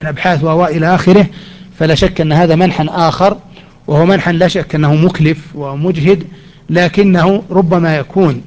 الأبحاث وإلى آخره، فلا شك أن هذا منحا آخر، وهو منحا لا شك أنه مكلف ومجهد، لكنه ربما يكون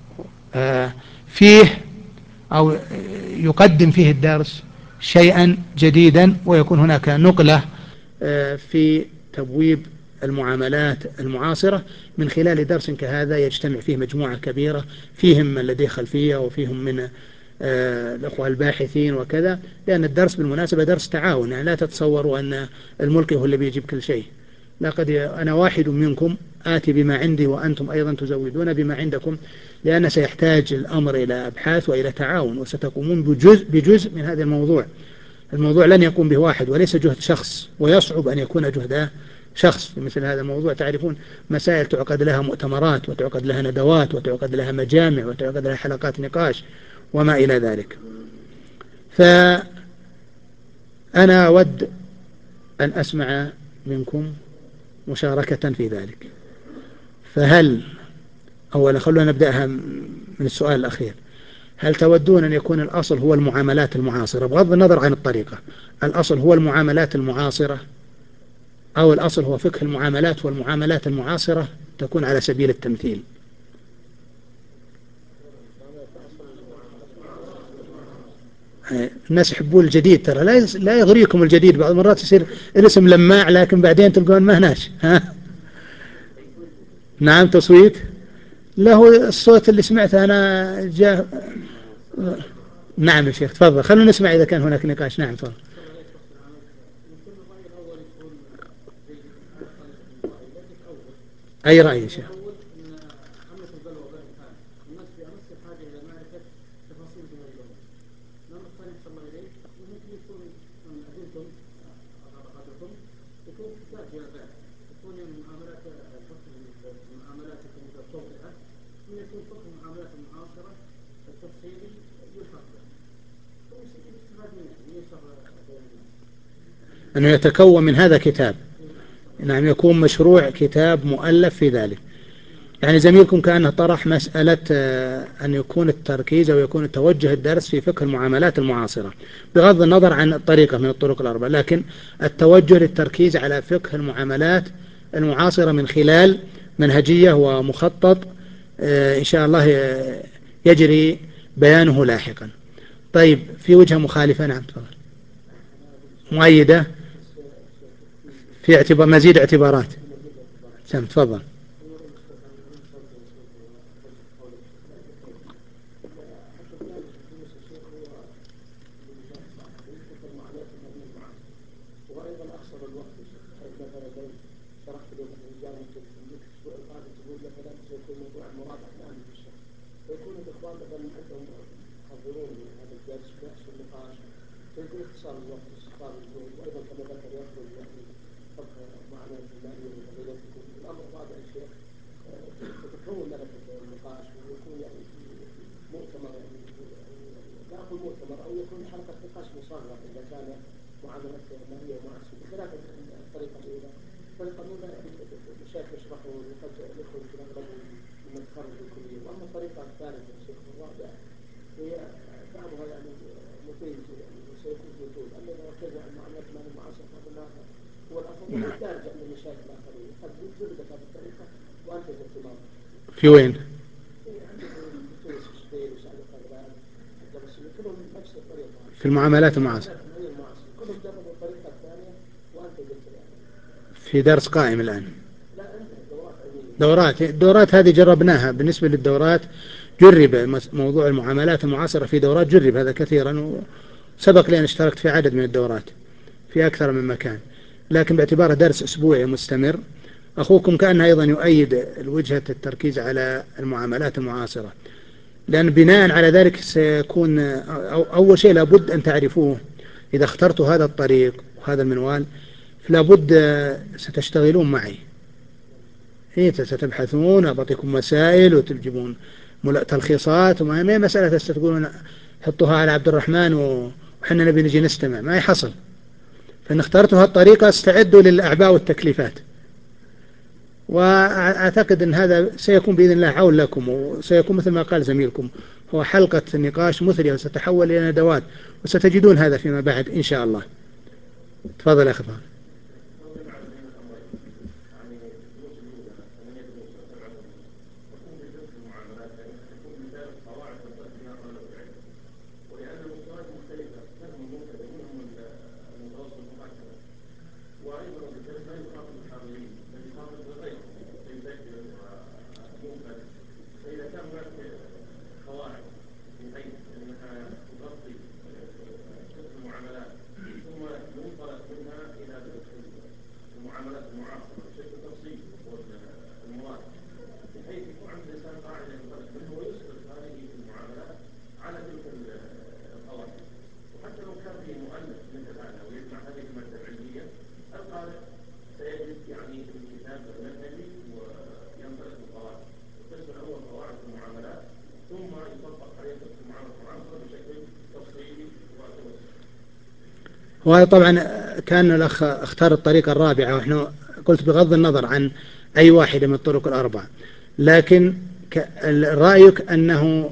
فيه أو يقدم فيه الدرس شيئا جديدا، ويكون هناك نقلة في تبويب المعاملات المعاصرة من خلال درس كهذا يجتمع فيه مجموعة كبيرة فيهم من لديه خلفية وفيهم من الأخوة الباحثين وكذا. لأن الدرس بالمناسبة درس تعاون، يعني لا تتصوروا أن الملقي هو اللي بيجيب كل شيء. لقد أنا واحد منكم آتي بما عندي وأنتم أيضا تزودون بما عندكم، لأن سيحتاج الأمر إلى أبحاث وإلى تعاون، وستقومون بجزء من هذا الموضوع. الموضوع لن يقوم به واحد وليس جهد شخص، ويصعب أن يكون جهد شخص في مثل هذا الموضوع. تعرفون مسائل تعقد لها مؤتمرات، وتعقد لها ندوات، وتعقد لها مجامع، وتعقد لها حلقات نقاش وما إلى ذلك. فأنا أود أن أسمع منكم مشاركة في ذلك. فهل أولا خلونا نبدأها من السؤال الأخير: هل تودون أن يكون الأصل هو المعاملات المعاصرة بغض النظر عن الطريقة؟ الأصل هو المعاملات المعاصرة، أو الأصل هو فقه المعاملات والمعاملات المعاصرة تكون على سبيل التمثيل؟ الناس يحبون الجديد، ترى لا يغريكم الجديد. بعض المرات يصير الاسم لماع لكن بعدين تلقون ما هناش. ها؟ نعم، تصويت. له الصوت اللي سمعته أنا جاء. نعم يا شيخ تفضل، خلونا نسمع إذا كان هناك نقاش. نعم تفضل. أي رأي يا شيخ؟ أنه يتكون من هذا كتاب. نعم، يكون مشروع كتاب مؤلف في ذلك. يعني زميلكم كأنه طرح مسألة أن يكون التركيز أو يكون توجه الدرس في فقه المعاملات المعاصرة بغض النظر عن الطريقة من الطرق الأربعة، لكن التوجه للتركيز على فقه المعاملات المعاصرة من خلال منهجية ومخطط إن شاء الله يجري بيانه لاحقا. طيب، في وجهة مخالفة؟ نعم تفضل. مؤيدة في اعتبار مزيد اعتبارات. سم تفضل. في وين؟ في المعاملات المعاصرة في درس قائم الآن. الدورات هذه جربناها. بالنسبة للدورات جرب موضوع المعاملات المعاصرة في دورات، جرب هذا كثيرا، وسبق لي أن اشتركت في عدد من الدورات في أكثر من مكان، لكن باعتباره درس أسبوعي مستمر. أخوكم كان أيضا يؤيد الوجهة التركيز على المعاملات المعاصرة، لأن بناء على ذلك سيكون أول شيء لابد أن تعرفوه: إذا اخترتوا هذا الطريق وهذا المنوال فلابد ستشتغلون معي. ستبحثون، أعطيكم مسائل وتجيبون تلخيصات، وما هي مسألة تقولون حطوها على عبد الرحمن وحنا نبي نجي نستمع، ما يحصل. فإن اخترتوا هالطريقة استعدوا للأعباء والتكليفات. وأعتقد أن هذا سيكون بإذن الله عون لكم، وسيكون مثل ما قال زميلكم هو حلقة نقاش مثرية وستتحول إلى ندوات، وستجدون هذا فيما بعد إن شاء الله. تفضل يا أخي فهد. وهذا طبعا كان الأخ اختار الطريقة الرابعة، ونحن قلت بغض النظر عن أي واحدة من الطرق الأربعة، لكن رأيك أنه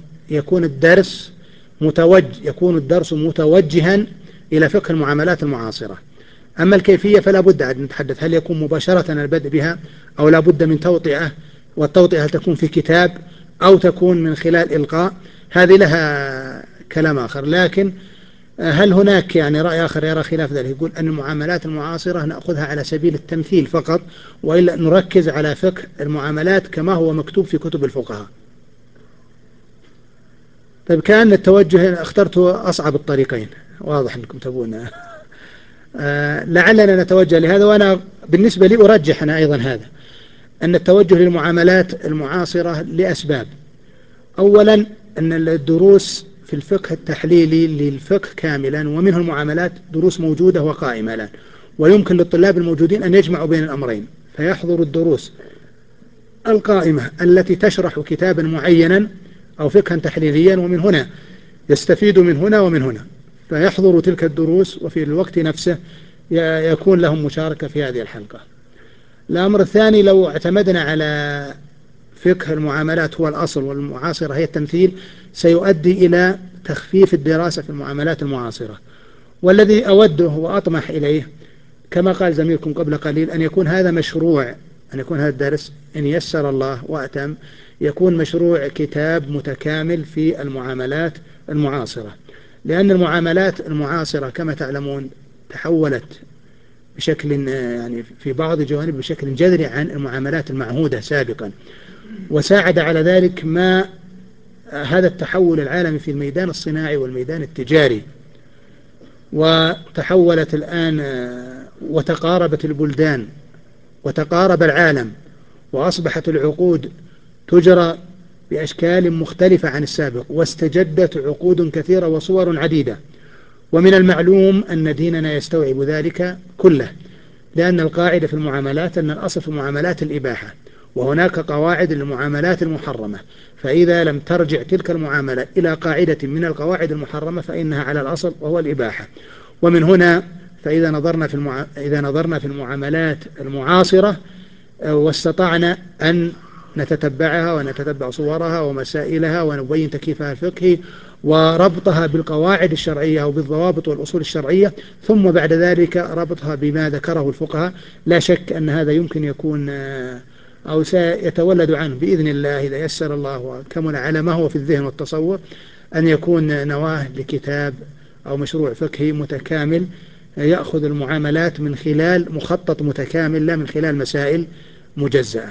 يكون الدرس متوجها إلى فقه المعاملات المعاصرة. أما الكيفية فلا بد أن نتحدث، هل يكون مباشرة البدء بها أو لا بد من توطئة، والتوطئة هل تكون في كتاب أو تكون من خلال إلقاء، هذه لها كلام آخر. لكن هل هناك يعني رأي آخر يرى خلاف ذلك، يقول أن المعاملات المعاصرة نأخذها على سبيل التمثيل فقط، وإلا نركز على فقه المعاملات كما هو مكتوب في كتب الفقهاء؟ طيب، كان التوجه اخترت أصعب الطريقين، واضح أنكم تبون لعلنا نتوجه لهذا. وأنا بالنسبة لي أرجح أنا أيضا هذا، أن التوجه للمعاملات المعاصرة لأسباب. أولا، أن الدروس في الفقه التحليلي للفقه كاملا ومنه المعاملات دروس موجودة وقائمة الآن، ويمكن للطلاب الموجودين أن يجمعوا بين الأمرين، فيحضر الدروس القائمة التي تشرح كتابا معينا أو فقها تحليليا، ومن هنا يستفيد من هنا ومن هنا، فيحضر تلك الدروس وفي الوقت نفسه يكون لهم مشاركة في هذه الحلقة. الأمر الثاني، لو اعتمدنا على فقه المعاملات هو الأصل والمعاصرة هي التمثيل، سيؤدي إلى تخفيف الدراسة في المعاملات المعاصرة. والذي أوده وأطمح إليه كما قال زميلكم قبل قليل، أن يكون هذا مشروع، أن يكون هذا الدرس إن يسر الله وأتم يكون مشروع كتاب متكامل في المعاملات المعاصرة، لأن المعاملات المعاصرة كما تعلمون تحولت بشكل يعني في بعض الجوانب بشكل جذري عن المعاملات المعهودة سابقا، وساعد على ذلك ما هذا التحول العالمي في الميدان الصناعي والميدان التجاري، وتحولت الآن وتقاربت البلدان وتقارب العالم، وأصبحت العقود تجرى بأشكال مختلفة عن السابق، واستجدت عقود كثيرة وصور عديدة. ومن المعلوم أن ديننا يستوعب ذلك كله، لأن القاعدة في المعاملات أن الأصل في المعاملات الإباحة، وهناك قواعد للمعاملات المحرمة، فإذا لم ترجع تلك المعاملة إلى قاعدة من القواعد المحرمة فإنها على الأصل وهو الإباحة. ومن هنا فإذا نظرنا في المعاملات المعاصرة واستطعنا أن نتتبعها ونتتبع صورها ومسائلها ونبين تكييفها الفقهي وربطها بالقواعد الشرعية وبالضوابط والأصول الشرعية، ثم بعد ذلك ربطها بما ذكره الفقهاء، لا شك أن هذا يمكن يكون أو سيتولد عنه بإذن الله إذا يسر الله وكمل على ما هو في الذهن والتصور، أن يكون نواه لكتاب أو مشروع فقهي متكامل يأخذ المعاملات من خلال مخطط متكامل لا من خلال مسائل مجزأة.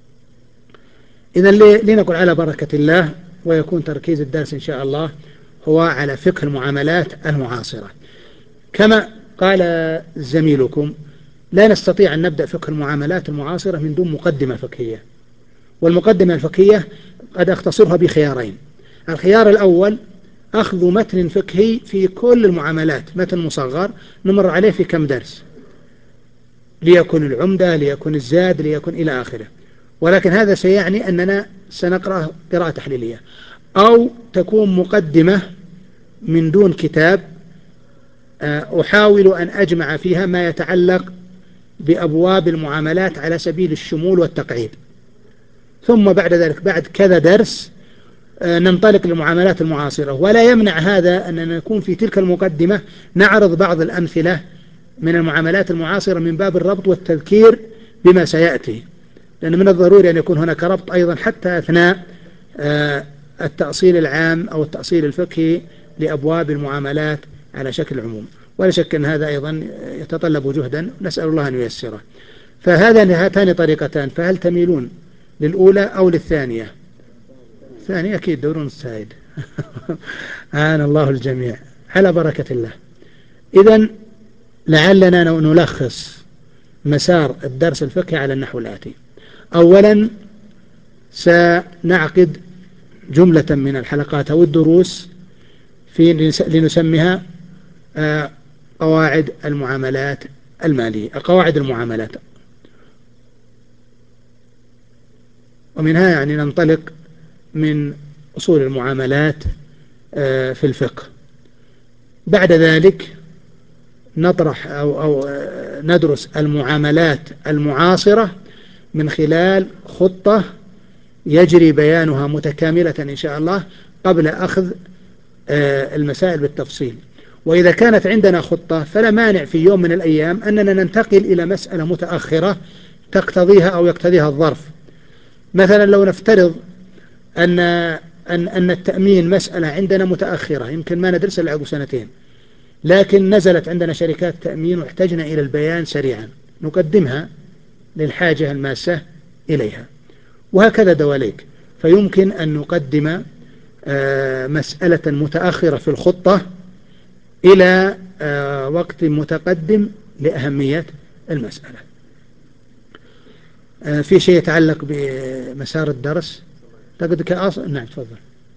إذن لنقل على بركة الله، ويكون تركيز الدرس إن شاء الله هو على فقه المعاملات المعاصرة. كما قال زميلكم، لا نستطيع أن نبدأ فقه المعاملات المعاصرة من دون مقدمة فقهية، والمقدمة الفقهية قد أختصرها بخيارين. الخيار الأول أخذ متن فقهي في كل المعاملات، متن مصغر نمر عليه في كم درس، ليكن العمدة ليكن الزاد ليكن إلى آخره، ولكن هذا سيعني أننا سنقرأ قراءة تحليلية، أو تكون مقدمة من دون كتاب أحاول أن أجمع فيها ما يتعلق بأبواب المعاملات على سبيل الشمول والتقعيد، ثم بعد ذلك بعد كذا درس ننطلق للمعاملات المعاصرة. ولا يمنع هذا أننا نكون في تلك المقدمة نعرض بعض الأمثلة من المعاملات المعاصرة من باب الربط والتذكير بما سيأتي، لأن من الضروري أن يكون هناك ربط أيضا حتى أثناء التأصيل العام أو التأصيل الفقهي لأبواب المعاملات على شكل عموم. ولا شك أن هذا أيضا يتطلب جهدا، نسأل الله أن ييسره. هاتان طريقتان، فهل تميلون للأولى أو للثانية؟ الثانية أكيد، دورون السائد. عان الله الجميع على بركة الله. إذن لعلنا نلخص مسار الدرس الفقهي على النحو الآتي. أولا سنعقد جملة من الحلقات أو الدروس لنسميها قواعد المعاملات المالية، قواعد المعاملات، ومنها يعني ننطلق من أصول المعاملات في الفقه. بعد ذلك نطرح أو ندرس المعاملات المعاصرة من خلال خطة يجري بيانها متكاملة إن شاء الله قبل أخذ المسائل بالتفصيل. وإذا كانت عندنا خطة فلا مانع في يوم من الأيام أننا ننتقل إلى مسألة متأخرة تقتضيها أو يقتضيها الظرف. مثلا لو نفترض أن التأمين مسألة عندنا متأخرة يمكن ما ندرسها إلا عقب سنتين، لكن نزلت عندنا شركات تأمين واحتجنا إلى البيان سريعا، نقدمها للحاجة الماسة إليها، وهكذا دواليك. فيمكن أن نقدم مسألة متأخرة في الخطة إلى وقت متقدم لأهمية المسألة. في شيء يتعلق بمسار الدرس نعم تفضل.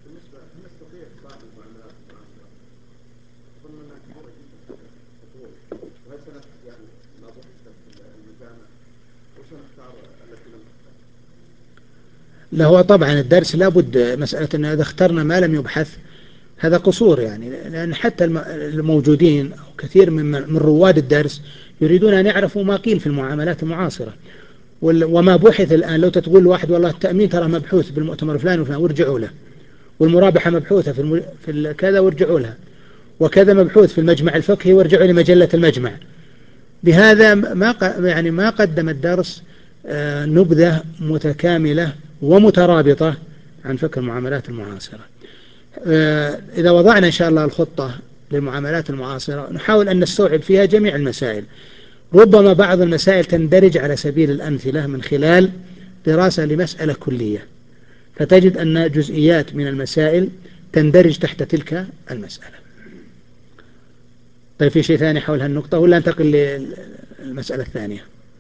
لا، هو طبعا الدرس لابد مسألة أن إذا اخترنا ما لم يبحث هذا قصور، يعني لأن حتى الموجودين أو كثير من رواد الدرس يريدون أن يعرفوا ما قيل في المعاملات المعاصرة وما بحث الآن. لو تقول واحد والله التأمين ترى مبحوث بالمؤتمر فلان وفلان وارجعوا له، والمرابحة مبحوثة في كذا وارجعوا لها، وكذا مبحوث في المجمع الفقهي وارجعوا لمجلة المجمع. بهذا ما قدم الدرس نبذة متكاملة ومترابطة عن فقه المعاملات المعاصرة. إذا وضعنا إن شاء الله الخطة للمعاملات المعاصرة نحاول أن نستوعب فيها جميع المسائل. ربما بعض المسائل تندرج على سبيل الأمثلة من خلال دراسة لمسألة كلية، فتجد أن جزئيات من المسائل تندرج تحت تلك المسألة. طيب في شيء ثاني حول هالنقطة ولا انتقل للمسألة الثانية؟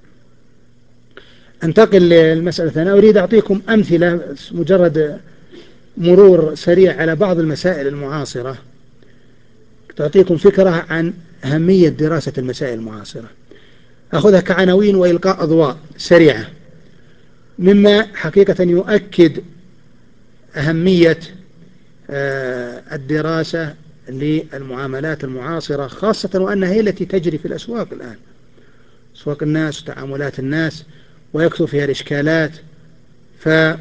انتقل للمسألة الثانية. أريد أعطيكم أمثلة، مجرد مرور سريع على بعض المسائل المعاصرة تعطيكم فكرة عن أهمية دراسة المسائل المعاصرة. أخذها كعناوين وإلقاء أضواء سريعة مما حقيقة يؤكد أهمية الدراسة للمعاملات المعاصرة، خاصة وأنها هي التي تجري في الأسواق الآن، أسواق الناس وتعاملات الناس، ويكثر فيها الإشكالات. فلو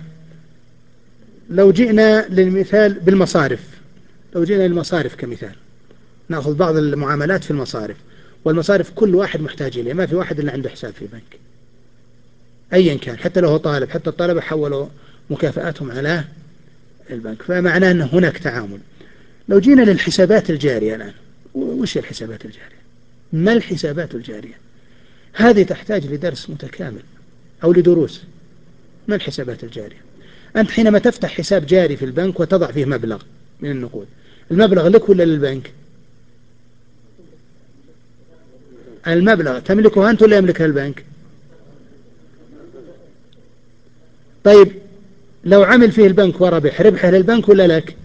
جئنا للمثال بالمصارف، لو جئنا للمصارف كمثال، نأخذ بعض المعاملات في المصارف، والمصارف كل واحد محتاج إليه، ما في واحد إلا عنده حساب في بنك أيا كان، حتى لو هو طالب، حتى الطلبة حولوا مكافآتهم على البنك، فمعناه أن هناك تعامل. لو جينا للحسابات الجارية الآن، وش الحسابات الجارية؟ ما الحسابات الجارية؟ هذه تحتاج لدرس متكامل أو لدروس. ما الحسابات الجارية؟ أنت حينما تفتح حساب جاري في البنك وتضع فيه مبلغ من النقود، المبلغ لك ولا للبنك؟ المبلغ تملكه أنت ولا يملكه البنك؟ طيب لو عمل فيه البنك وربح، ربحه للبنك ولا لك؟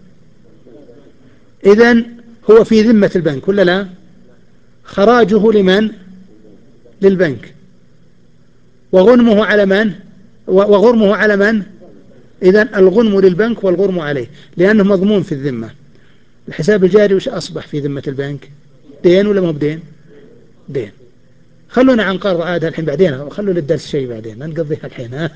إذن هو في ذمة البنك ولا لا؟ خراجه لمن؟ للبنك. وغنمه على من؟ وغرمه على من؟ إذن الغنم للبنك والغرم عليه، لأنه مضمون في الذمة. الحساب الجاري وش أصبح في ذمة البنك؟ دين ولا ما بدين؟ دين. خلونا عن قرض عاد الحين بعدين، خلوا للدرس شيء بعدين، لا نقضيها الحين.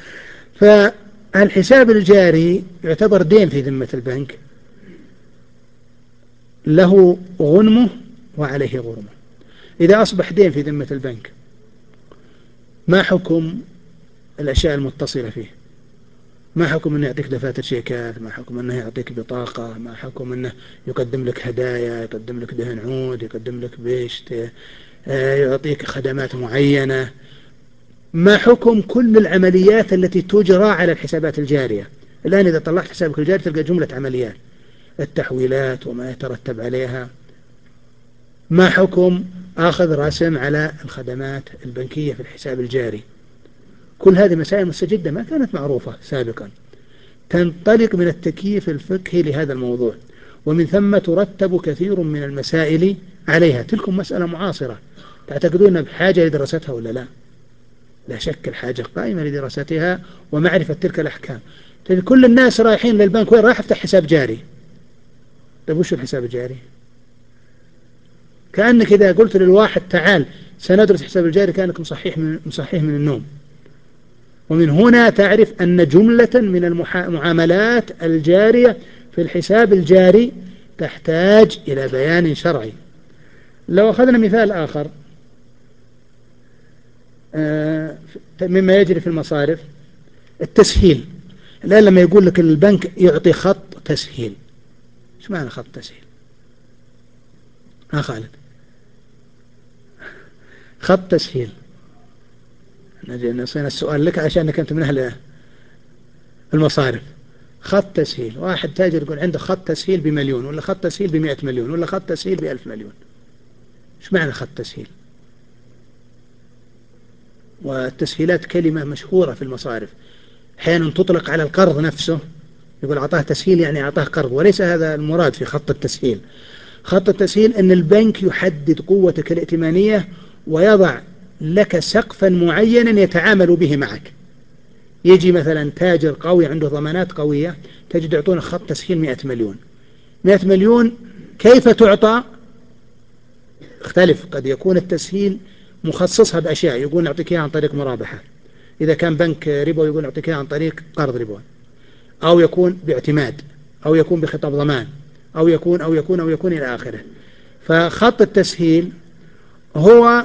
فالحساب الجاري يعتبر دين في ذمة البنك، له غنمه وعليه غرمه. إذا أصبح دين في ذمة البنك، ما حكم الأشياء المتصلة فيه؟ ما حكم أنه يعطيك دفاتر شيكات؟ ما حكم أنه يعطيك بطاقة؟ ما حكم أنه يقدم لك هدايا، يقدم لك دهن عود، يقدم لك بيشت، يعطيك خدمات معينة؟ ما حكم كل العمليات التي تجرى على الحسابات الجارية؟ الآن إذا طلعت حسابك الجاري تلقى جملة عمليات، التحويلات وما يترتب عليها. ما حكم أخذ رسم على الخدمات البنكية في الحساب الجاري؟ كل هذه مسائل مستجدة ما كانت معروفة سابقا، تنطلق من التكييف الفقهي لهذا الموضوع، ومن ثم ترتب كثير من المسائل عليها. تلكم مسألة معاصرة، تعتقدون بحاجة لدراستها ولا لا؟ لا شك الحاجة قائمة لدراستها ومعرفة تلك الأحكام. كل الناس رايحين للبنك، وين رايح؟ افتح حساب جاري. طيب وش الحساب الجاري؟ كأنك إذا قلت للواحد تعال سندرس حساب الجاري كأنك مصحيح من النوم. ومن هنا تعرف أن جملة من المعاملات الجارية في الحساب الجاري تحتاج إلى بيان شرعي. لو أخذنا مثال آخر مما يجري في المصارف، التسهيل. الآن لما يقول لك البنك يعطي خط تسهيل، ايش معنى خط تسهيل؟ خالد، خط تسهيل. نصينا السؤال لك عشانك أنت من أهل المصارف. خط تسهيل، واحد تاجر يقول عنده خط تسهيل ب1,000,000، ولا خط تسهيل ب100,000,000، ولا خط تسهيل ب1,000,000,000. ايش معنى خط تسهيل؟ والتسهيلات كلمة مشهورة في المصارف، أحيانا تطلق على القرض نفسه، يقول أعطاه تسهيل يعني أعطاه قرض، وليس هذا المراد في خط التسهيل. خط التسهيل أن البنك يحدد قوتك الائتمانية ويضع لك سقفا معينا يتعامل به معك. يجي مثلا تاجر قوي عنده ضمانات قوية، تجد يعطونه خط تسهيل 100,000,000. 100,000,000 كيف تعطى؟ اختلف، قد يكون التسهيل مخصصها بأشياء، يقول نعطيك إياها عن طريق مرابحة، إذا كان بنك ربوي يقول نعطيك إياها عن طريق قرض ربوي، أو يكون باعتماد، أو يكون بخطاب ضمان، أو يكون إلى آخره. فخط التسهيل هو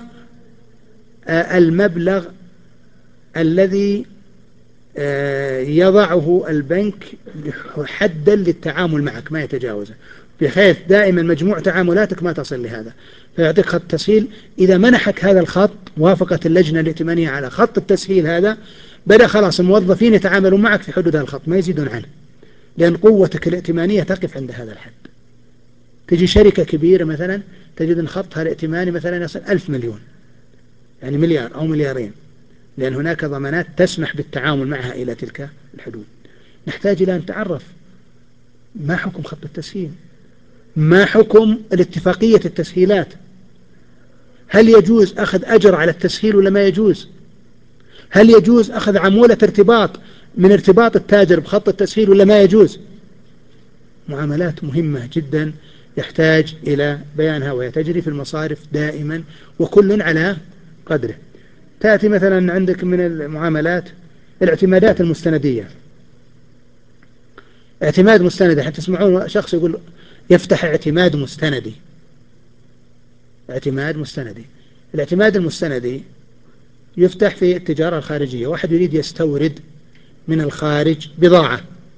المبلغ الذي يضعه البنك حدا للتعامل معك ما يتجاوزه، بحيث دائما مجموع تعاملاتك ما تصل لهذا، فيعطيك خط تسهيل. إذا منحك هذا الخط، وافقت اللجنة الائتمانية على خط التسهيل هذا، بدأ خلاص الموظفين يتعاملون معك في حدود هذا الخط ما يزيدون عنه، لأن قوتك الائتمانية تقف عند هذا الحد. تجي شركة كبيرة مثلا تجد أن خطها الائتماني مثلا يصل 1,000,000,000، يعني مليار أو مليارين، لأن هناك ضمانات تسمح بالتعامل معها إلى تلك الحدود. نحتاج إلى أن نتعرف ما حكم خط التسهيل، ما حكم الاتفاقية التسهيلات، هل يجوز أخذ أجر على التسهيل ولا ما يجوز؟ هل يجوز أخذ عمولة ارتباط من ارتباط التاجر بخط التسهيل ولا ما يجوز؟ معاملات مهمة جدا يحتاج إلى بيانها، وهي تجري في المصارف دائما وكل على قدره. تأتي مثلا عندك من المعاملات الاعتمادات المستندية. اعتماد مستندي، حتى تسمعون شخص يقول يفتح اعتماد مستندي. اعتماد مستندي، الاعتماد المستندي يفتح في التجارة الخارجية. واحد يريد يستورد من الخارج بضاعة،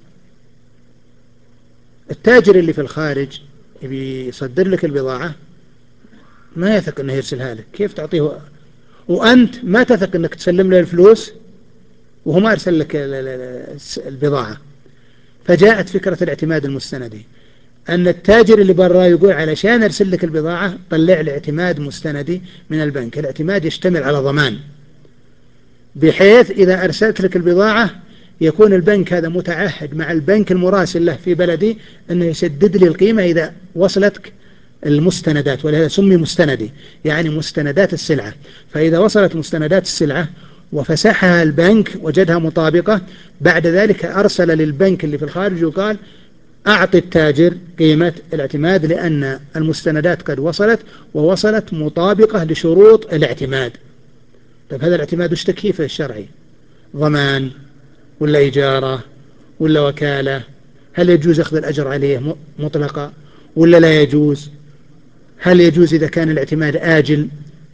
التاجر اللي في الخارج يبي يصدر لك البضاعة، ما يثق انه يرسلها لك، كيف تعطيه؟ وأنت ما تثق أنك تسلم له الفلوس وهو ما أرسل لك البضاعة. فجاءت فكرة الاعتماد المستندي، أن التاجر اللي برا يقول علشان أرسل لك البضاعة طلع لي اعتماد مستندي من البنك. الاعتماد يشتمل على ضمان، بحيث إذا أرسلت لك البضاعة يكون البنك هذا متعهد مع البنك المراسل له في بلدي أنه يسدد لي القيمة إذا وصلتك المستندات، ولهذا سمي مستندي، يعني مستندات السلعة. فإذا وصلت مستندات السلعة وفسحها البنك وجدها مطابقة، بعد ذلك أرسل للبنك اللي في الخارج وقال أعطي التاجر قيمة الاعتماد لأن المستندات قد وصلت ووصلت مطابقة لشروط الاعتماد. طيب هذا الاعتماد وش تكييفه الشرعي؟ ضمان ولا إجارة ولا وكالة؟ هل يجوز أخذ الأجر عليه مطلقة ولا لا يجوز؟ هل يجوز إذا كان الاعتماد آجل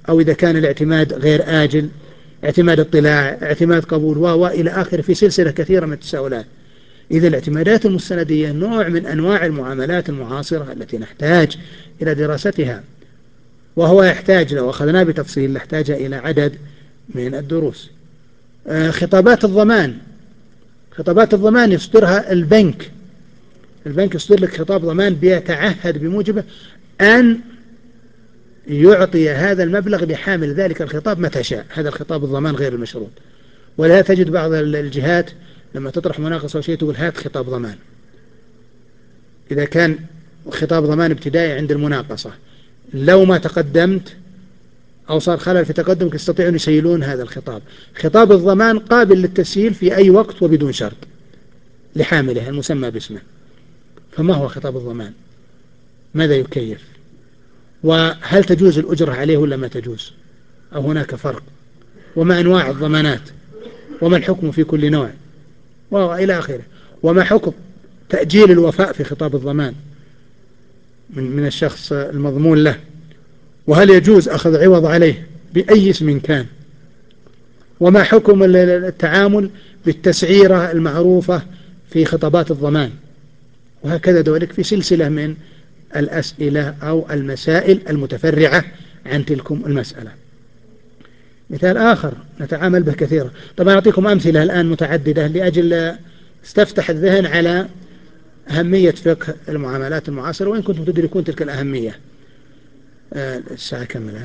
أو إذا كان الاعتماد غير آجل، اعتماد اطلاع، اعتماد قبول وإلى آخر، في سلسلة كثيرة من التساؤلات. إذا الاعتمادات المستندية نوع من أنواع المعاملات المعاصرة التي نحتاج إلى دراستها، وهو يحتاج، لو أخذناه بتفصيل، نحتاج إلى عدد من الدروس. خطابات الضمان، خطابات الضمان يصدرها البنك. البنك يصدر لك خطاب ضمان بيتعهد بموجبه أن يعطي هذا المبلغ لحامل ذلك الخطاب متى شاء. هذا الخطاب الضمان غير المشروط. ولا تجد بعض الجهات لما تطرح مناقصة أو شيء تقول هات خطاب ضمان. إذا كان خطاب ضمان ابتدائي عند المناقصة، لو ما تقدمت أو صار خلل في تقدمك يستطيعون يسيلون هذا الخطاب. خطاب الضمان قابل للتسييل في أي وقت وبدون شرط لحامله المسمى باسمه. فما هو خطاب الضمان؟ ماذا يكيف؟ وهل تجوز الأجرة عليه ولا ما تجوز؟ أو هناك فرق؟ وما أنواع الضمانات؟ وما الحكم في كل نوع؟ وإلى آخره. وما حكم تأجيل الوفاء في خطاب الضمان من الشخص المضمون له؟ وهل يجوز أخذ عوض عليه بأي اسم كان؟ وما حكم التعامل بالتسعيرة المعروفة في خطابات الضمان؟ وهكذا ذلك في سلسلة من الأسئلة أو المسائل المتفرعة عن تلكم المسألة. مثال آخر نتعامل به كثيرا، طبعا أعطيكم أمثلة الآن متعددة لأجل استفتح الذهن على أهمية فقه المعاملات المعاصرة، وإن كنتم تدركون تلك الأهمية. الساعة كم الآن؟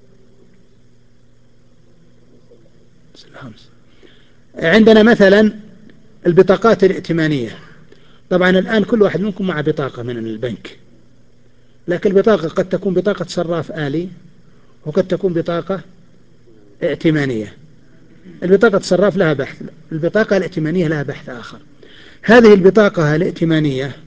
5. عندنا مثلا البطاقات الائتمانية. طبعا الآن كل واحد منكم مع بطاقة من البنك، لكن البطاقة قد تكون بطاقة صراف آلي، وقد تكون بطاقة ائتمانية. البطاقة الصراف لها بحث، البطاقة الائتمانية لها بحث آخر. هذه البطاقة الائتمانية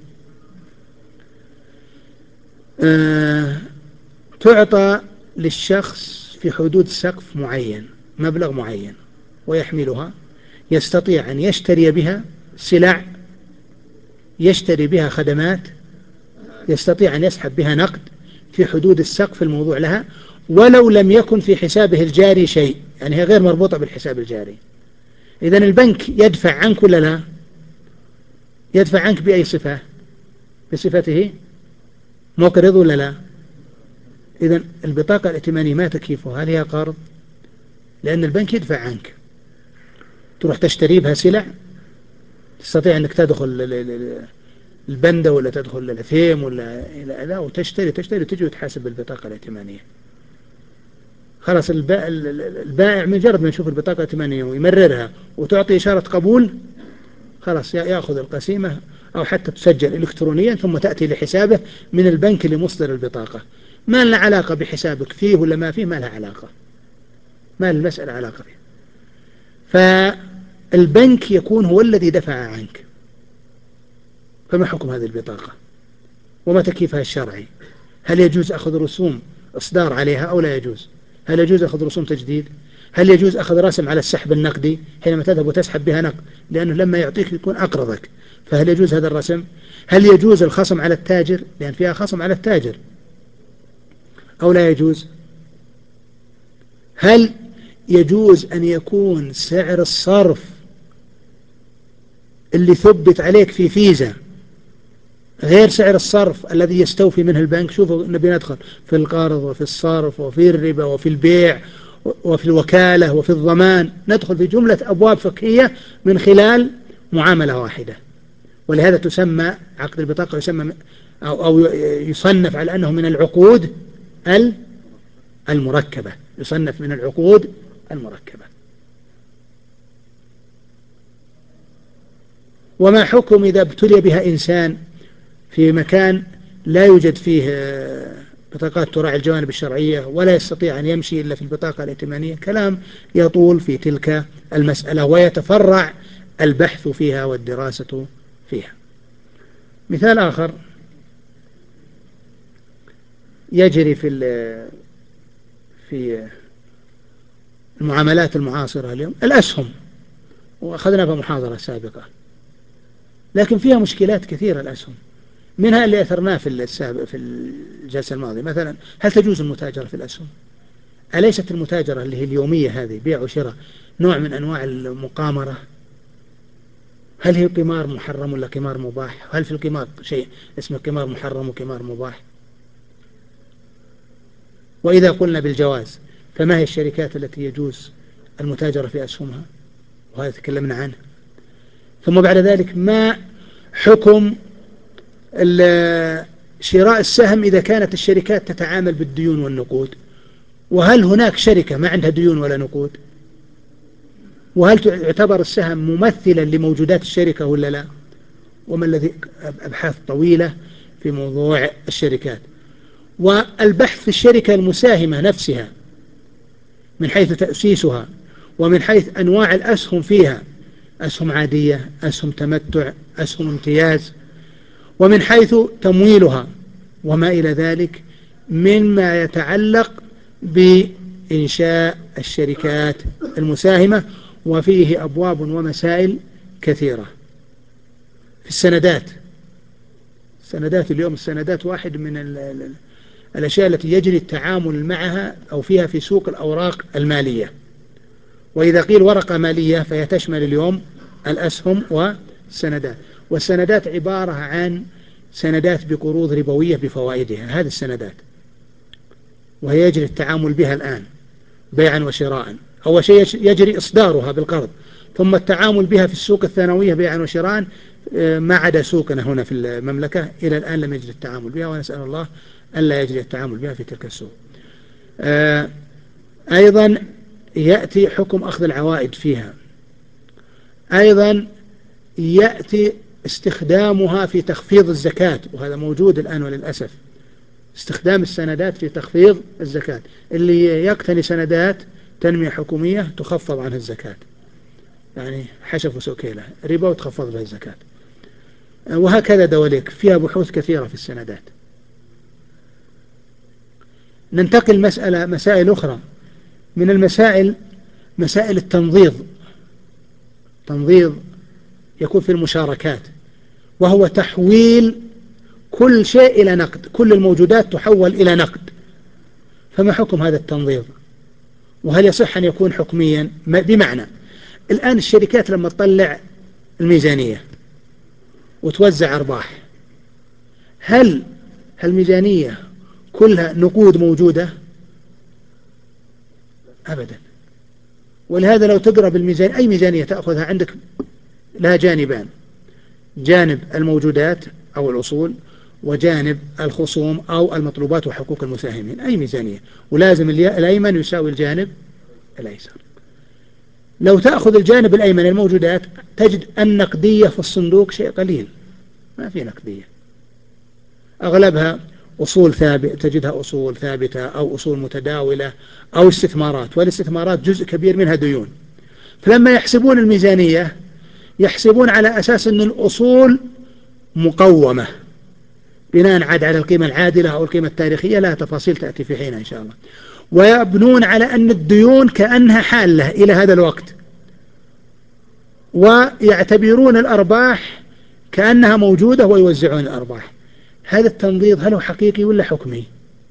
تعطى للشخص في حدود سقف معين، مبلغ معين، ويحملها، يستطيع أن يشتري بها سلع، يشتري بها خدمات، يستطيع أن يسحب بها نقد في حدود السقف الموضوع لها، ولو لم يكن في حسابه الجاري شيء، يعني هي غير مربوطة بالحساب الجاري. إذن البنك يدفع عنك ولا لا؟ يدفع عنك بأي صفة؟ بصفته مقرض ولا لا؟ إذن البطاقة الائتمانية ما تكيفها؟ هل هي قرض؟ لأن البنك يدفع عنك، تروح تشتري بها سلع، تستطيع أنك تدخل البندة ولا تدخل الأثيم ولا إلى لا، وتشتري تجي وتحاسب بالبطاقة الائتمانية. خلاص البائع مجرد ما يشوف البطاقة الائتمانية ويمررها وتعطي إشارة قبول، خلاص يأخذ القسيمة، أو حتى تسجل إلكترونيا ثم تأتي لحسابه من البنك اللي مصدر البطاقة. ما لها علاقة بحسابك فيه ولا ما فيه، ما لها علاقة، ما المسألة علاقة فيه. فالبنك يكون هو الذي دفع عنك. فما حكم هذه البطاقة؟ وما تكييفها الشرعي؟ هل يجوز أخذ رسوم إصدار عليها أو لا يجوز؟ هل يجوز أخذ رسوم تجديد؟ هل يجوز أخذ رسم على السحب النقدي حينما تذهب وتسحب بها نقد، لأنه لما يعطيك يكون أقرضك، فهل يجوز هذا الرسم؟ هل يجوز الخصم على التاجر، لأن فيها خصم على التاجر، أو لا يجوز؟ هل يجوز أن يكون سعر الصرف اللي ثبت عليك في فيزا غير سعر الصرف الذي يستوفي منه البنك؟ شوفوا نبي ندخل في القرض وفي الصرف وفي الربا وفي البيع وفي الوكالة وفي الضمان، ندخل في جملة أبواب فقهية من خلال معاملة واحدة. ولهذا تسمى عقد البطاقة، يسمى أو يصنف على أنه من العقود المركبة، يصنف من العقود المركبة. وما حكم إذا ابتلي بها إنسان في مكان لا يوجد فيه بطاقات تراعي الجوانب الشرعية، ولا يستطيع أن يمشي إلا في البطاقة الائتمانية؟ كلام يطول في تلك المسألة، ويتفرع البحث فيها والدراسة فيها. مثال آخر يجري في المعاملات المعاصرة اليوم، الأسهم، وأخذنا في محاضرة سابقة، لكن فيها مشكلات كثيرة الأسهم. منها اللي أثرناه في الجلسة الماضية، مثلا هل تجوز المتاجرة في الأسهم؟ أليست المتاجرة اللي هي اليومية هذه بيع وشراء نوع من أنواع المقامرة؟ هل هي قمار محرم ولا قمار مباح؟ هل في القمار شيء اسمه قمار محرم وقمار مباح؟ وإذا قلنا بالجواز فما هي الشركات التي يجوز المتاجرة في أسهمها؟ وهذا تكلمنا عنه. ثم بعد ذلك ما حكم شراء السهم إذا كانت الشركات تتعامل بالديون والنقود؟ وهل هناك شركة ما عندها ديون ولا نقود؟ وهل يعتبر السهم ممثلا لموجودات الشركة ولا لا؟ وما الذي أبحاث طويلة في موضوع الشركات. والبحث في الشركة المساهمة نفسها من حيث تأسيسها ومن حيث أنواع الأسهم فيها، أسهم عادية، أسهم تمتع، أسهم امتياز، ومن حيث تمويلها وما إلى ذلك مما يتعلق بإنشاء الشركات المساهمة، وفيه أبواب ومسائل كثيرة. في السندات اليوم السندات واحد من الأشياء التي يجري التعامل معها أو فيها في سوق الأوراق المالية. وإذا قيل ورقة مالية فهي تشمل اليوم الأسهم والسندات. والسندات عبارة عن سندات بقروض ربوية بفوائدها، هذه السندات، وهي يجري التعامل بها الآن بيعا وشراء. أول شيء يجري إصدارها بالقرض، ثم التعامل بها في السوق الثانوية بيعا وشراء، ما عدا سوقنا هنا في المملكة إلى الآن لم يجري التعامل بها، ونسأل الله ألا يجري التعامل بها في تلك السوق. أيضا يأتي حكم أخذ العوائد فيها، أيضا يأتي استخدامها في تخفيض الزكاة، وهذا موجود الآن وللأسف، استخدام السندات في تخفيض الزكاة. اللي يقتني سندات تنمية حكومية تخفض عنها الزكاة، يعني حشف وسوكيلة ربا وتخفض بها الزكاة، وهكذا دواليك فيها بحوث كثيرة في السندات. ننتقل مسائل أخرى من المسائل، مسائل التنظيظ. تنظيظ يكون في المشاركات، وهو تحويل كل شيء إلى نقد، كل الموجودات تحول إلى نقد. فما حكم هذا التنظيظ؟ وهل يصح أن يكون حكميا؟ بمعنى الآن الشركات لما تطلع الميزانية وتوزع أرباح، هل الميزانية كلها نقود موجودة؟ أبدا. ولهذا لو تقرأ بالميزانية، أي ميزانية تأخذها عندك لها جانبان، جانب الموجودات أو الأصول، وجانب الخصوم أو المطلوبات وحقوق المساهمين. أي ميزانية، ولازم الأيمن يساوي الجانب الأيسر. لو تأخذ الجانب الأيمن الموجودات تجد النقدية في الصندوق شيء قليل، ما في نقدية، أغلبها أصول ثابتة، تجدها أصول ثابتة أو أصول متداولة أو استثمارات، والاستثمارات جزء كبير منها ديون. فلما يحسبون الميزانية يحسبون على أساس أن الأصول مقومة بناء على القيمة العادلة أو القيمة التاريخية، لها تفاصيل تأتي في حين إن شاء الله. ويبنون على أن الديون كأنها حالة إلى هذا الوقت، ويعتبرون الأرباح كأنها موجودة ويوزعون الأرباح. هذا التنظير هل هو حقيقي ولا حكمي؟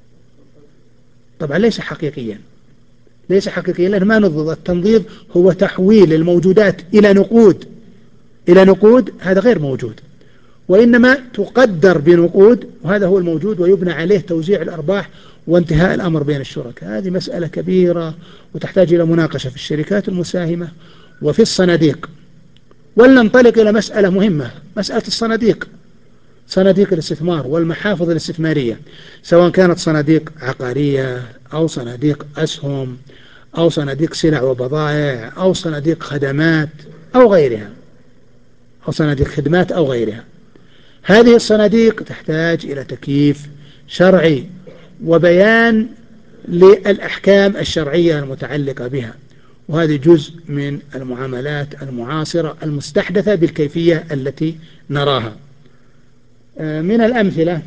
طبعا ليس حقيقيا، ليس حقيقيا، لأنه ما نضبط. التنظير هو تحويل الموجودات إلى نقود، إلى نقود، هذا غير موجود، وإنما تقدر بنقود، وهذا هو الموجود، ويبنى عليه توزيع الأرباح وانتهاء الأمر بين الشركاء. هذه مسألة كبيرة وتحتاج إلى مناقشة في الشركات المساهمة وفي الصناديق. ولننطلق إلى مسألة مهمة، مسألة الصناديق، صناديق الاستثمار والمحافظ الاستثمارية، سواء كانت صناديق عقارية أو صناديق أسهم أو صناديق سلع وبضائع أو صناديق خدمات أو غيرها، أو صناديق خدمات أو غيرها. هذه الصناديق تحتاج إلى تكييف شرعي وبيان للأحكام الشرعية المتعلقة بها، وهذه جزء من المعاملات المعاصرة المستحدثة بالكيفية التي نراها. من الأمثلة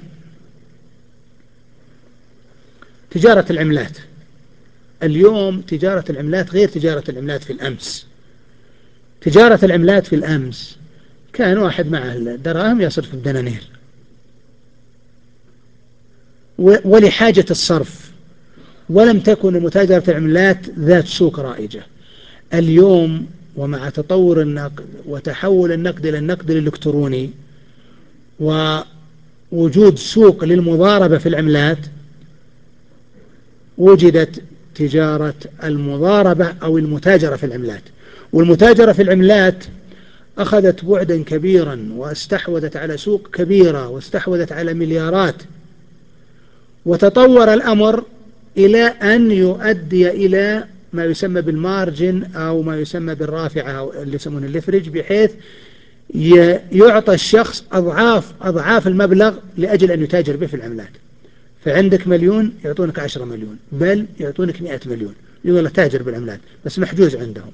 تجارة العملات. اليوم تجارة العملات غير تجارة العملات في الأمس. تجارة العملات في الأمس كان واحد معه الدراهم يصرف بدنانير، ولحاجة الصرف ولم تكن المتاجرة في العملات ذات سوق رائجة. اليوم ومع تطور النقد وتحول النقد إلى النقد الإلكتروني ووجود سوق للمضاربة في العملات، وجدت تجارة المضاربة أو المتاجرة في العملات. والمتاجرة في العملات أخذت بعدا كبيرا واستحوذت على سوق كبيرة واستحوذت على مليارات، وتطور الأمر إلى أن يؤدي إلى ما يسمى بالمارجن أو ما يسمى بالرافعة أو اللي يسمونه الليفرج، بحيث يعطى الشخص أضعاف المبلغ لأجل أن يتاجر به في العملات. فعندك مليون يعطونك 10 مليون، بل يعطونك 100 مليون، يقول له تاجر بالعملات بس محجوز عندهم.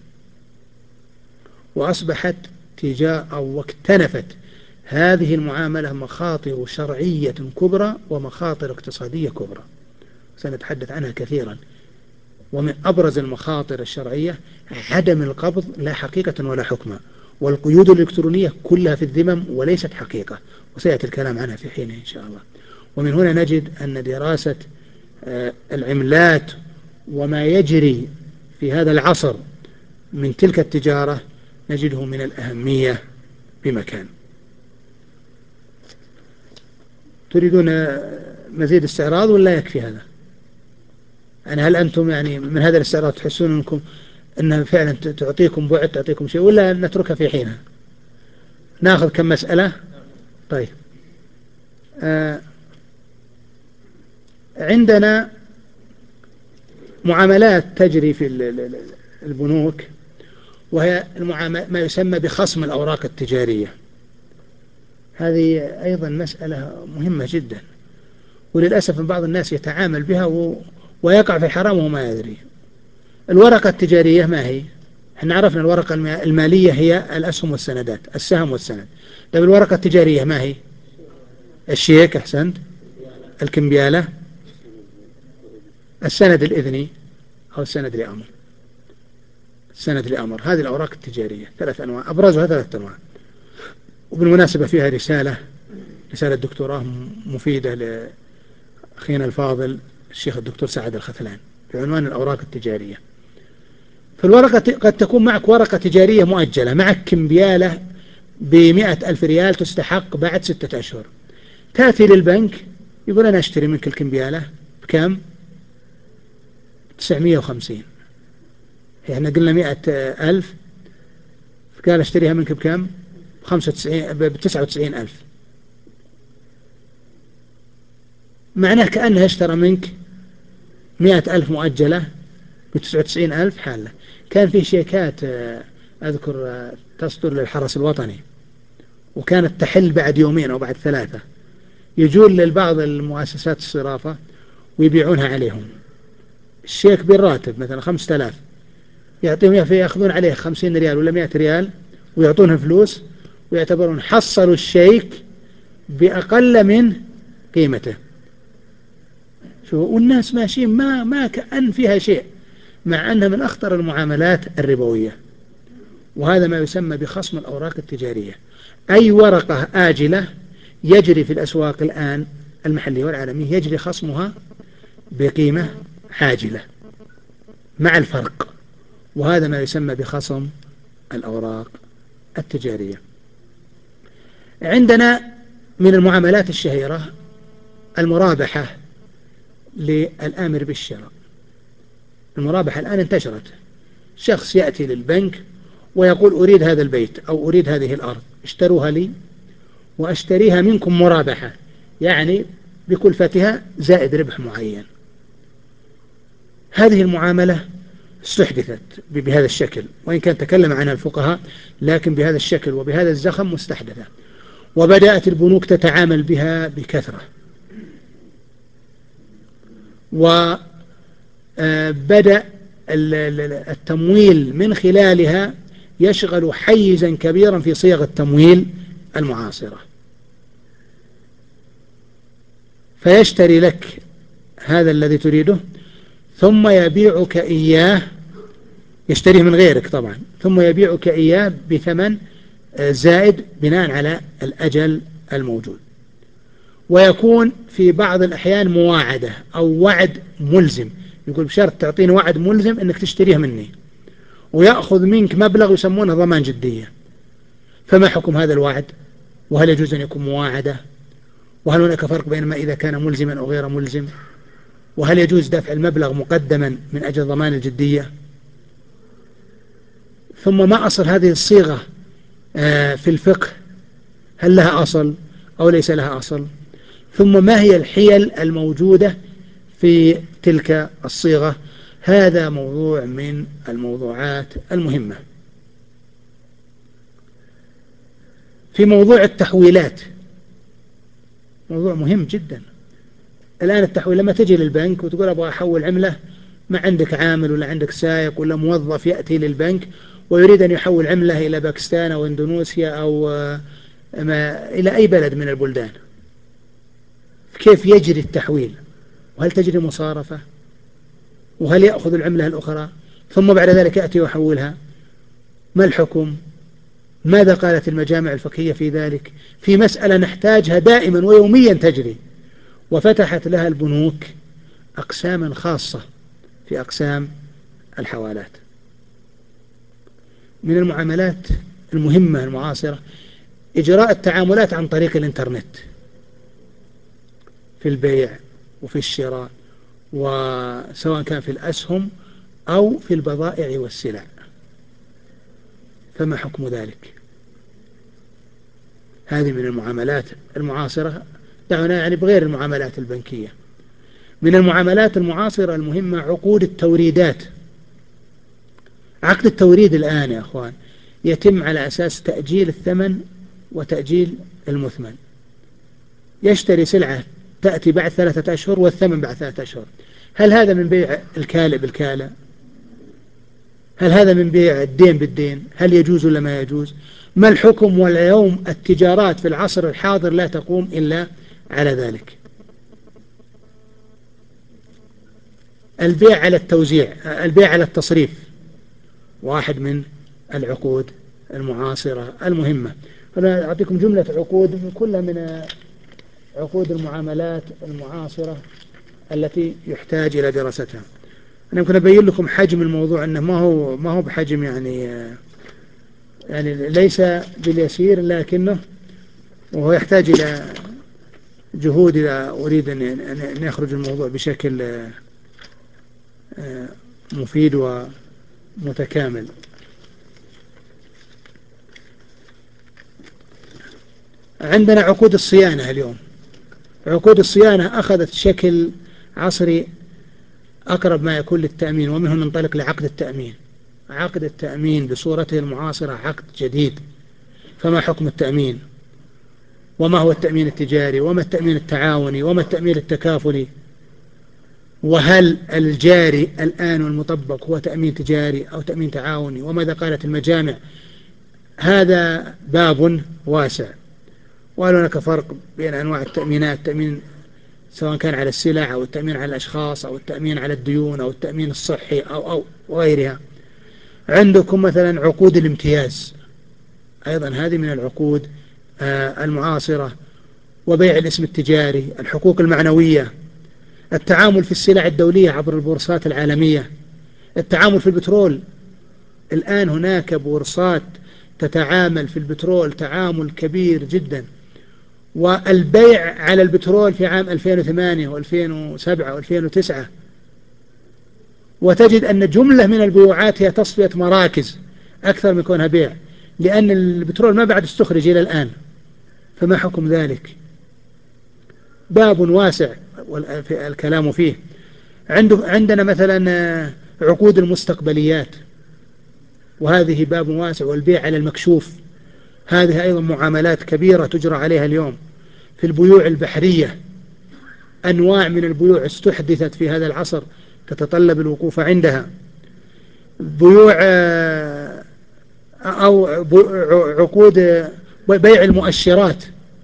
وأصبحت واكتنفت هذه المعاملة مخاطر شرعية كبرى ومخاطر اقتصادية كبرى سنتحدث عنها كثيرا. ومن أبرز المخاطر الشرعية عدم القبض لا حقيقة ولا حكما، والقيود الإلكترونية كلها في الذمم وليست حقيقة، وسيأتي الكلام عنها في حينه إن شاء الله. ومن هنا نجد أن دراسة العملات وما يجري في هذا العصر من تلك التجارة نجده من الأهمية بمكان. تريدون مزيد استعراض ولا يكفي هذا؟ يعني هل أنتم يعني من هذا الاستعراض تحسون أنها فعلا تعطيكم بعد، تعطيكم شيء، ولا نتركها في حينها؟ ناخذ كم مسألة. طيب، عندنا معاملات تجري في البنوك، وهي ما يسمى بخصم الأوراق التجارية. هذه أيضا مسألة مهمة جدا، وللأسف بعض الناس يتعامل بها ويقع في حرام وهو ما يدري. الورقة التجارية ما هي؟ احنا عرفنا الورقة المالية هي الأسهم والسندات، السهم والسند. طيب الورقة التجارية ما هي؟ الشيك، أحسنت، الكمبيالة، السند الإذني أو السند لأمر. السند لأمر، هذه الأوراق التجارية 3 أنواع، أبرزها 3 أنواع. وبالمناسبة فيها رسالة دكتوراه مفيدة لأخينا الفاضل الشيخ الدكتور سعد الخثلان بعنوان الأوراق التجارية. في الورقة قد تكون معك ورقة تجارية مؤجلة، معك كمبيالة ب100,000 ريال تستحق بعد 6 أشهر. تأتي للبنك يقول أنا أشتري منك الكمبيالة بكم؟ 950. احنا قلنا 100,000، قال اشتريها منك بكم؟ ب99,000. معناه كأنها اشترى منك 100,000 مؤجلة ب99,000 حالة. كان في شيكات أذكر تصدر للحرس الوطني، وكانت تحل بعد يومين أو بعد 3، يجون للبعض المؤسسات الصرافة ويبيعونها عليهم. الشيك بالراتب مثلا 5,000، يعطيهم يأخذون عليه 50 ريال ولا 100 ريال ويعطونها فلوس، ويعتبرون حصلوا الشيك بأقل من قيمته. والناس ماشيين ما كأن فيها شيء، مع أنها من أخطر المعاملات الربوية. وهذا ما يسمى بخصم الأوراق التجارية. أي ورقة آجلة يجري في الأسواق الآن المحلية والعالمية يجري خصمها بقيمة عاجلة مع الفرق، وهذا ما يسمى بخصم الأوراق التجارية. عندنا من المعاملات الشهيرة المرابحة للآمر بالشراء. المرابحة الآن انتشرت، شخص يأتي للبنك ويقول أريد هذا البيت أو أريد هذه الأرض، اشتروها لي وأشتريها منكم مرابحة، يعني بكلفتها زائد ربح معين. هذه المعاملة استحدثت بهذا الشكل، وإن كان تكلم عنها الفقهاء، لكن بهذا الشكل وبهذا الزخم مستحدثة، وبدأت البنوك تتعامل بها بكثرة، وبدأ التمويل من خلالها يشغل حيزا كبيرا في صيغ التمويل المعاصرة. فيشتري لك هذا الذي تريده ثم يبيعك إياه، يشتريه من غيرك طبعا، ثم يبيعك إياه بثمن زائد بناء على الأجل الموجود. ويكون في بعض الأحيان مواعدة أو وعد ملزم، يقول بشرط تعطيني وعد ملزم أنك تشتريه مني، ويأخذ منك مبلغ يسمونه ضمان جدية. فما حكم هذا الوعد؟ وهل يجوز أن يكون مواعدة؟ وهل هناك فرق بين ما إذا كان ملزما أو غير ملزم؟ وهل يجوز دفع المبلغ مقدما من أجل ضمان الجدية؟ ثم ما أصل هذه الصيغة في الفقه؟ هل لها أصل أو ليس لها أصل؟ ثم ما هي الحيل الموجودة في تلك الصيغة؟ هذا موضوع من الموضوعات المهمة. في موضوع التحويلات، موضوع مهم جدا. الآن التحويل لما تجي للبنك وتقول أبغى أحول عملة، ما عندك عامل ولا عندك سائق ولا موظف يأتي للبنك ويريد أن يحول عملة إلى باكستان أو إندونيسيا أو إلى أي بلد من البلدان، كيف يجري التحويل؟ وهل تجري مصارفة؟ وهل يأخذ العملة الأخرى ثم بعد ذلك يأتي ويحولها؟ ما الحكم؟ ماذا قالت المجامع الفقهية في ذلك؟ في مسألة نحتاجها دائما ويوميا تجري، وفتحت لها البنوك أقساما خاصة في أقسام الحوالات. من المعاملات المهمة المعاصرة إجراء التعاملات عن طريق الإنترنت في البيع وفي الشراء، وسواء كان في الأسهم أو في البضائع والسلع، فما حكم ذلك؟ هذه من المعاملات المعاصرة. دعونا يعني بغير المعاملات البنكية. من المعاملات المعاصرة المهمة عقود التوريدات. عقد التوريد الآن يا أخوان يتم على أساس تأجيل الثمن وتأجيل المثمن. يشتري سلعة تأتي بعد 3 أشهر والثمن بعد 3 أشهر. هل هذا من بيع الكالئ بالكالئ؟ هل هذا من بيع الدين بالدين؟ هل يجوز ولا ما يجوز؟ ما الحكم؟ واليوم التجارات في العصر الحاضر لا تقوم إلا على ذلك. البيع على التوزيع، البيع على التصريف، واحد من العقود المعاصرة المهمة. أنا أعطيكم جملة عقود كلها من عقود المعاملات المعاصرة التي يحتاج إلى دراستها. أنا يمكن أبين لكم حجم الموضوع أنه ما هو بحجم يعني ليس باليسير، لكنه وهو يحتاج إلى جهود إذا أريد أن يخرج الموضوع بشكل مفيد ومتكامل. عندنا عقود الصيانة اليوم. عقود الصيانة أخذت شكل عصري أقرب ما يكون للتأمين، ومنه ننطلق لعقد التأمين. عقد التأمين بصورته المعاصرة عقد جديد. فما حكم التأمين؟ وما هو التأمين التجاري؟ وما التأمين التعاوني؟ وما التأمين التكافلي؟ وهل الجاري الآن والمطبق هو تأمين تجاري أو تأمين تعاوني؟ وماذا قالت المجامع؟ هذا باب واسع. وهل هناك فرق بين أنواع التأمينات؟ التأمين سواء كان على السلع أو التأمين على الأشخاص أو التأمين على الديون أو التأمين الصحي أو غيرها. عندكم مثلا عقود الامتياز، أيضا هذه من العقود المعاصرة. وبيع الاسم التجاري، الحقوق المعنوية، التعامل في السلع الدولية عبر البورصات العالمية، التعامل في البترول. الآن هناك بورصات تتعامل في البترول تعامل كبير جدا. والبيع على البترول في عام 2008 و2007 و2009، وتجد أن جملة من البيوعات هي تصفية مراكز أكثر من كونها بيع، لأن البترول ما بعد استخرج إلى الآن. فما حكم ذلك؟ باب واسع الكلام فيه. عندنا مثلا عقود المستقبليات، وهذه باب واسع. والبيع على المكشوف، هذه أيضا معاملات كبيرة تجرى عليها اليوم. في البيوع البحرية، أنواع من البيوع استحدثت في هذا العصر تتطلب الوقوف عندها. بيوع أو عقود بيع المؤشرات،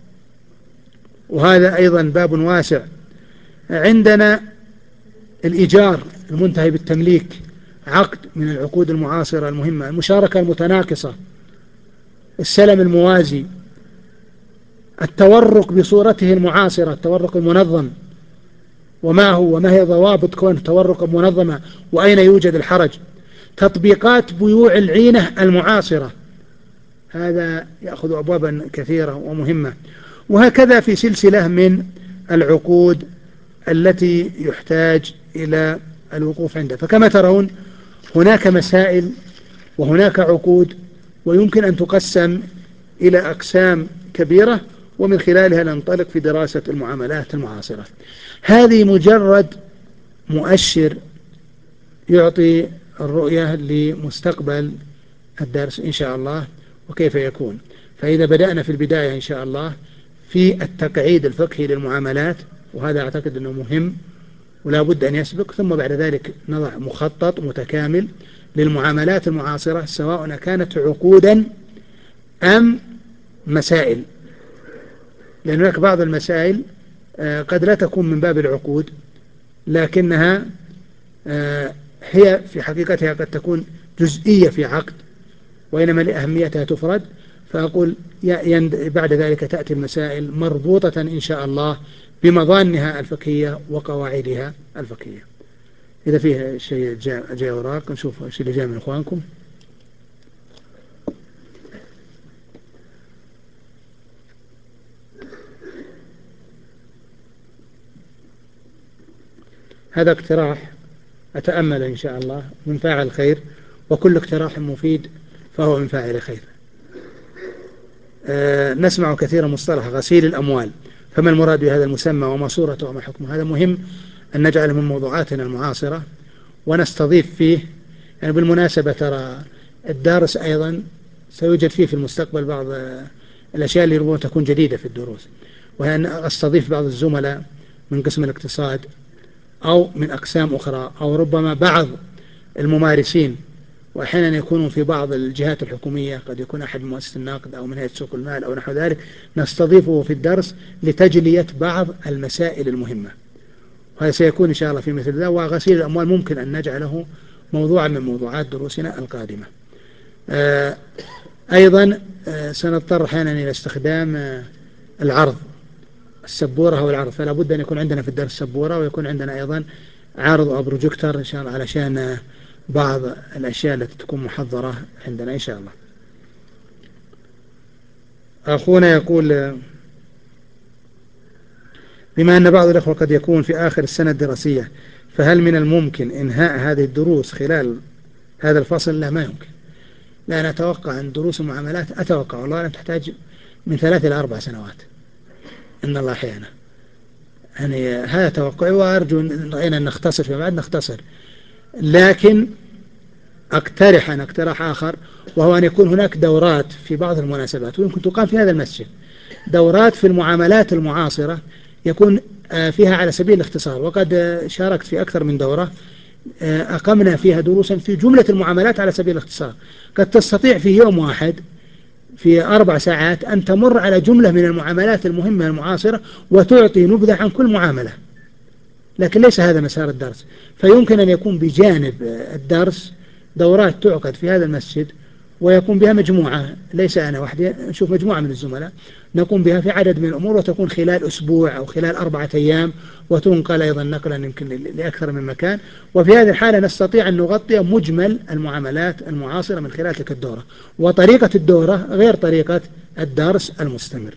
وهذا أيضا باب واسع. عندنا الإيجار المنتهي بالتمليك، عقد من العقود المعاصرة المهمة. المشاركة المتناقصة، السلم الموازي، التورق بصورته المعاصرة، التورق المنظم، وما هو وما هي ضوابط كون التورق منظمة وأين يوجد الحرج. تطبيقات بيوع العينة المعاصرة، هذا يأخذ أبوابا كثيرة ومهمة. وهكذا في سلسلة من العقود التي يحتاج إلى الوقوف عندها. فكما ترون هناك مسائل وهناك عقود، ويمكن أن تقسم إلى أقسام كبيرة، ومن خلالها ننطلق في دراسة المعاملات المعاصرة. هذه مجرد مؤشر يعطي الرؤية لمستقبل الدرس إن شاء الله وكيف يكون. فإذا بدأنا في البداية إن شاء الله في التقعيد الفقهي للمعاملات، وهذا أعتقد أنه مهم ولا بد أن يسبق، ثم بعد ذلك نضع مخطط متكامل للمعاملات المعاصرة، سواء كانت عقودا أم مسائل. لأن هناك بعض المسائل قد لا تكون من باب العقود، لكنها هي في حقيقتها قد تكون جزئية في عقد، وإنما لأهميتها تفرد. فأقول بعد ذلك تأتي المسائل مربوطة إن شاء الله بمظانها الفقهية وقواعدها الفقهية. إذا فيه شيء جاء أوراق نشوف الشيء اللي جاء من إخوانكم. هذا اقتراح أتأمل إن شاء الله من فاعل خير، وكل اقتراح مفيد فهو من فاعل خير. نسمع كثيرا مصطلح غسيل الأموال، فما المراد بهذا المسمى وما صورته وما حكمه؟ هذا مهم أن نجعله من موضوعاتنا المعاصرة ونستضيف فيه. يعني بالمناسبة ترى الدارس أيضا سيوجد فيه في المستقبل بعض الأشياء اللي ربما تكون جديدة في الدروس، وهي أن أستضيف بعض الزملاء من قسم الاقتصاد أو من أقسام أخرى، أو ربما بعض الممارسين، وأحيانا يكونون في بعض الجهات الحكومية، قد يكون أحد مؤسسة النقد أو من هيئة سوق المال أو نحو ذلك، نستضيفه في الدرس لتجلية بعض المسائل المهمة. وهذا سيكون إن شاء الله في مثل ذا. وغسيل الأموال ممكن أن نجعله موضوعا من موضوعات دروسنا القادمة. أيضا سنضطر أحيانا إلى استخدام العرض، السبورة أو العرض، فلا بد أن يكون عندنا في الدرس سبورة، ويكون عندنا أيضا عرض أو بروجيكتور إن شاء الله، علشان بعض الأشياء التي تكون محضرة عندنا إن شاء الله. أخونا يقول بما أن بعض الأخوة قد يكون في آخر السنة الدراسية، فهل من الممكن إنهاء هذه الدروس خلال هذا الفصل؟ لا، ما يمكن. لا، أنا أتوقع أن دروس المعاملات أتوقع والله أن تحتاج من 3 إلى 4 سنوات إن الله أحيانا. يعني هذا توقعي، وأرجو أن رأينا أن نختصر فيما بعد نختصر. لكن أقترح أنا اقتراح آخر، وهو أن يكون هناك دورات في بعض المناسبات، ويمكن تقام في هذا المسجد دورات في المعاملات المعاصرة، يكون فيها على سبيل الاختصار. وقد شاركت في أكثر من دورة أقمنا فيها دروسا في جملة المعاملات على سبيل الاختصار. قد تستطيع في يوم واحد في 4 ساعات أن تمر على جملة من المعاملات المهمة المعاصرة وتعطي نبذة عن كل معاملة، لكن ليس هذا مسار الدرس. فيمكن أن يكون بجانب الدرس دورات تعقد في هذا المسجد، ويكون بها مجموعة، ليس أنا وحدي، نشوف مجموعة من الزملاء نقوم بها في عدد من الأمور، وتكون خلال أسبوع أو خلال 4 أيام، وتنقل أيضا نقلا يمكن لأكثر من مكان. وفي هذه الحالة نستطيع أن نغطي مجمل المعاملات المعاصرة من خلال تلك الدورة. وطريقة الدورة غير طريقة الدرس المستمر.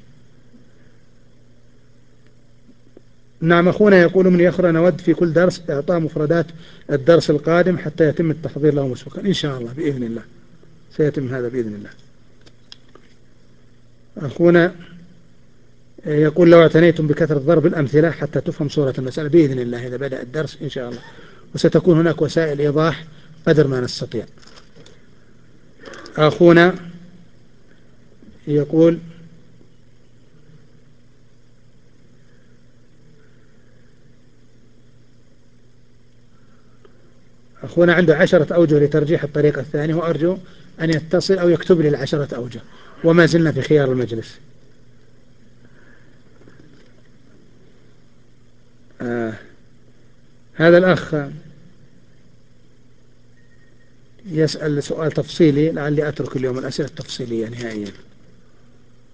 نعم، أخونا يقول من يخرى نود في كل درس إعطاء مفردات الدرس القادم حتى يتم التحضير له مسبقا. إن شاء الله بإذن الله سيتم هذا بإذن الله. أخونا يقول لو اعتنيتم بكثرة ضرب الأمثلة حتى تفهم صورة المسألة بإذن الله إذا بدأ الدرس إن شاء الله، وستكون هناك وسائل إيضاح قدر ما نستطيع. أخونا يقول أخونا عنده 10 أوجه لترجيح الطريقة الثانية، وأرجو أن يتصل أو يكتب لي 10 أوجه، وما زلنا في خيار المجلس. هذا الأخ يسأل سؤال تفصيلي، لعلي أترك اليوم الأسئلة التفصيلية نهائيا.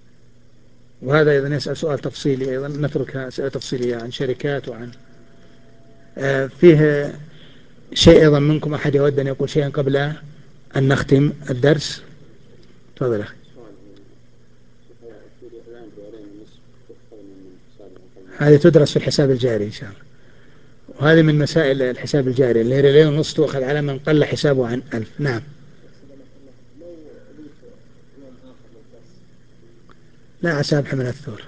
وهذا أيضا يسأل سؤال تفصيلي، أيضا نتركها أسئلة تفصيلية عن شركات وعن فيه شيء أيضا منكم أحد يود أن يقول شيئا قبل أن نختم الدرس؟ تفضل أخي. هذه تدرس في الحساب الجاري إن شاء الله، وهذه من مسائل الحساب الجاري اللي هي ريالين ونص تؤخذ على من قل حسابه عن 1000. نعم. لا، عسى أبحى من الثور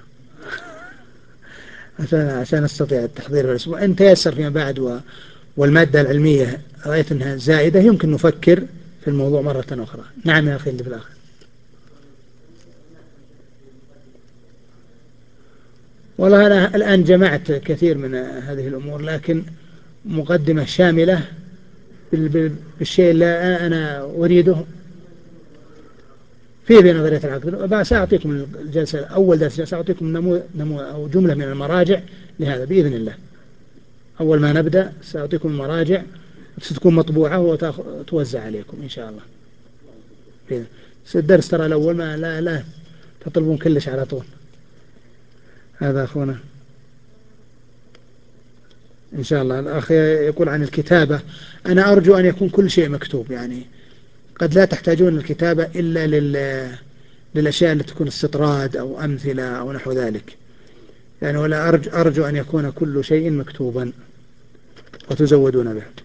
عشان أستطيع التحضير في الأسبوع إن تيسر فيما بعد والمادة العلمية رأيت أنها زائدة يمكن نفكر في الموضوع مرة أخرى. نعم يا أخي اللي في الآخر. والله أنا الآن جمعت كثير من هذه الأمور، لكن مقدمة شاملة بالشيء اللي أنا أريده في نظرية العقد. سأعطيكم الجلسة أول درس سأعطيكم نمو أو جملة من المراجع لهذا بإذن الله. أول ما نبدأ سأعطيكم المراجع ستكون مطبوعة وتوزع عليكم إن شاء الله. الدرس ترى الأول ما لا تطلبون كلش على طول. هذا أخونا إن شاء الله. الأخ يقول عن الكتابة، أنا أرجو أن يكون كل شيء مكتوب، يعني قد لا تحتاجون الكتابة إلا للأشياء التي تكون استطراد أو أمثلة أو نحو ذلك، يعني ولا أرجو أن يكون كل شيء مكتوبا وتزودون به.